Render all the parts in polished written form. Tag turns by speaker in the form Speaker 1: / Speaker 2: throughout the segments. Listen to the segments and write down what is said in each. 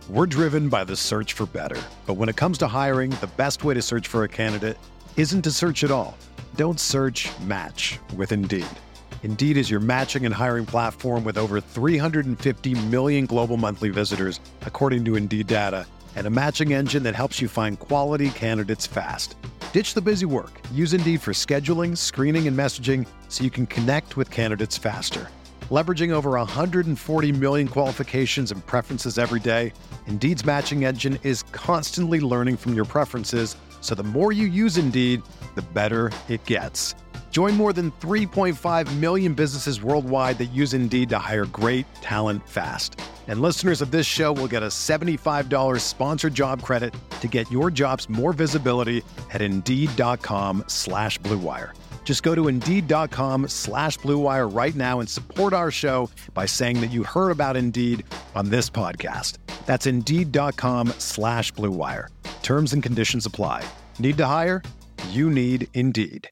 Speaker 1: We're driven by the search for better. But when it comes to hiring, the best way to search for a candidate isn't to search at all. Don't search, match with Indeed. Indeed is your matching and hiring platform with over 350 million global monthly visitors, according to Indeed data, and a matching engine that helps you find quality candidates fast. Ditch the busy work. Use Indeed for scheduling, screening, and messaging so you can connect with candidates faster. Leveraging over 140 million qualifications and preferences every day, Indeed's matching engine is constantly learning from your preferences, so the more you use Indeed, the better it gets. Join more than 3.5 million businesses worldwide that use Indeed to hire great talent fast. And listeners of this show will get a $75 sponsored job credit to get your jobs more visibility at Indeed.com/Blue Wire. Just go to Indeed.com/Blue Wire right now and support our show by saying that you heard about Indeed on this podcast. That's Indeed.com/Blue Wire. Terms and conditions apply. Need to hire? You need Indeed.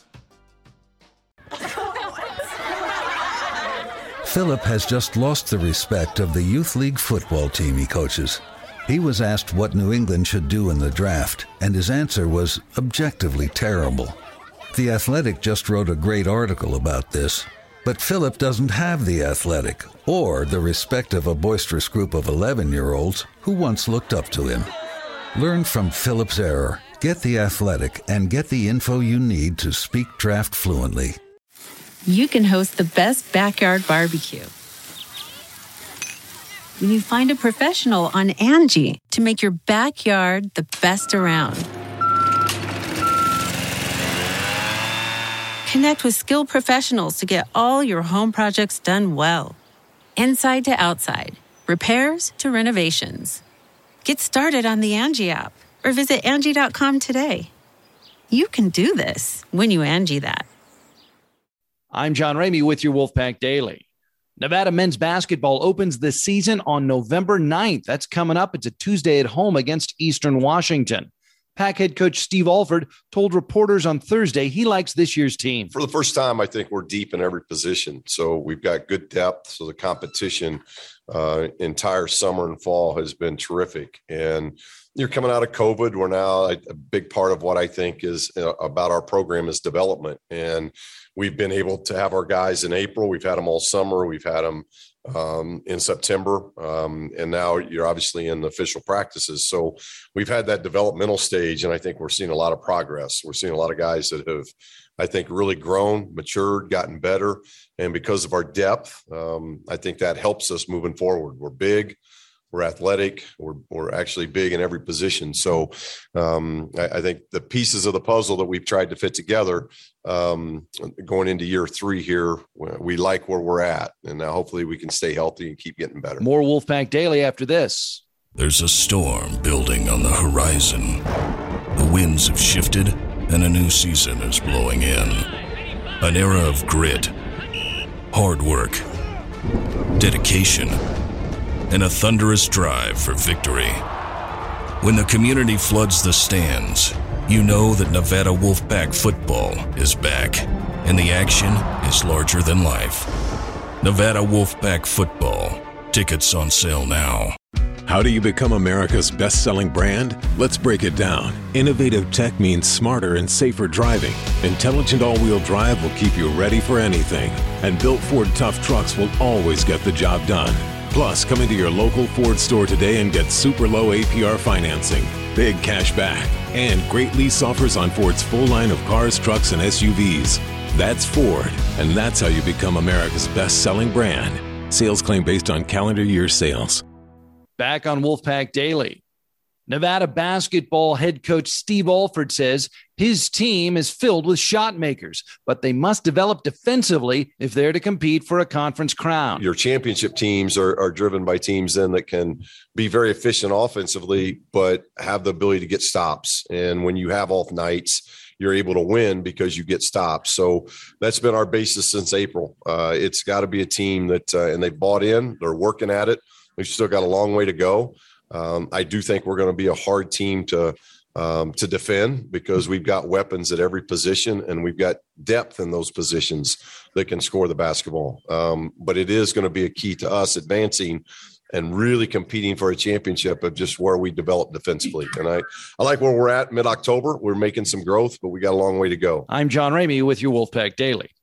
Speaker 2: Philip has just lost the respect of the Youth League football team he coaches. He was asked what New England should do in the draft, and his answer was objectively terrible. The Athletic just wrote a great article about this, but Philip doesn't have The Athletic or the respect of a boisterous group of 11-year-olds who once looked up to him. Learn from Philip's error. Get The Athletic and get the info you need to speak draft fluently.
Speaker 3: You can host the best backyard barbecue when you find a professional on Angie to make your backyard the best around. Connect with skilled professionals to get all your home projects done well. Inside to outside, repairs to renovations. Get started on the Angie app or visit Angie.com today. You can do this when you Angie that.
Speaker 4: I'm John Ramey with your Wolfpack Daily. Nevada men's basketball opens this season on November 9th. That's coming up. It's a Tuesday at home against Eastern Washington. Pack head coach Steve Alford told reporters on Thursday he likes this year's team.
Speaker 5: For the first time, I think we're deep in every position. So we've got good depth. So the competition entire summer and fall has been terrific. And you're coming out of COVID. We're now a big part of what I think is about our program is development. And we've been able to have our guys in April. We've had them all summer. We've had them in September. And now you're obviously in official practices. So we've had that developmental stage. And I think we're seeing a lot of progress. We're seeing a lot of guys that have, I think, really grown, matured, gotten better. And because of our depth, I think that helps us moving forward. We're big. We're athletic. We're actually big in every position. So I think the pieces of the puzzle that we've tried to fit together going into year 3 here, we like where we're at. And now hopefully we can stay healthy and keep getting better.
Speaker 4: More Wolfpack Daily after this.
Speaker 6: There's a storm building on the horizon. The winds have shifted and a new season is blowing in. An era of grit, hard work, dedication, and a thunderous drive for victory. When the community floods the stands, you know that Nevada Wolfpack football is back, and the action is larger than life. Nevada Wolfpack football. Tickets on sale now.
Speaker 7: How do you become America's best-selling brand? Let's break it down. Innovative tech means smarter and safer driving. Intelligent all-wheel drive will keep you ready for anything. And built Ford tough trucks will always get the job done. Plus, come into your local Ford store today and get super low APR financing, big cash back, and great lease offers on Ford's full line of cars, trucks, and SUVs. That's Ford, and that's how you become America's best-selling brand. Sales claim based on calendar year sales.
Speaker 4: Back on Wolfpack Daily. Nevada basketball head coach Steve Alford says his team is filled with shot makers, but they must develop defensively if they're to compete for a conference crown.
Speaker 5: Your championship teams are driven by teams then that can be very efficient offensively, but have the ability to get stops. And when you have off nights, you're able to win because you get stops. So that's been our basis since April. It's got to be a team that, and they've bought in, they're working at it. We've still got a long way to go. I do think we're going to be a hard team to defend because we've got weapons at every position and we've got depth in those positions that can score the basketball. But it is going to be a key to us advancing and really competing for a championship of just where we develop defensively. And I like where we're at mid-October. We're making some growth, but we got a long way to go.
Speaker 4: I'm John Ramey with your Wolfpack Daily.